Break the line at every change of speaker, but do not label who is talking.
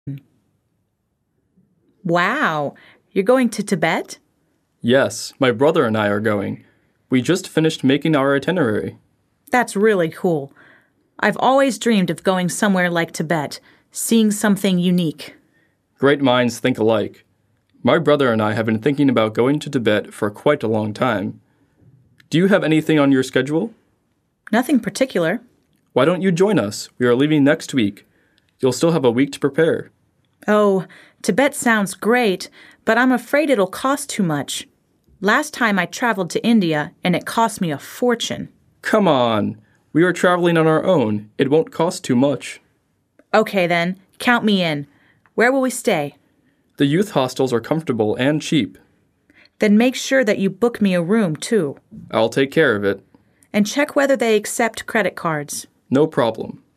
Wow, you're going to Tibet?
Yes, my brother and I are going. We just finished making our itinerary.
That's really cool. I've always dreamed of going somewhere like Tibet, seeing something unique.
Great minds think alike. My brother and I have been thinking about going to Tibet for quite a long time. Do you have anything on your schedule?
Nothing particular.
Why don't you join us? We are leaving next week. You'll still have a week to prepare.
Oh, Tibet sounds great, but I'm afraid it'll cost too much. Last time I traveled to India, and it cost me a fortune.
Come on. We are traveling on our own. It won't cost too much.
Okay then, count me in. Where will we stay?
The youth hostels are comfortable and cheap.
Then make sure that you book me a room, too.
I'll take care of it.
And check whether they accept credit cards.
No problem.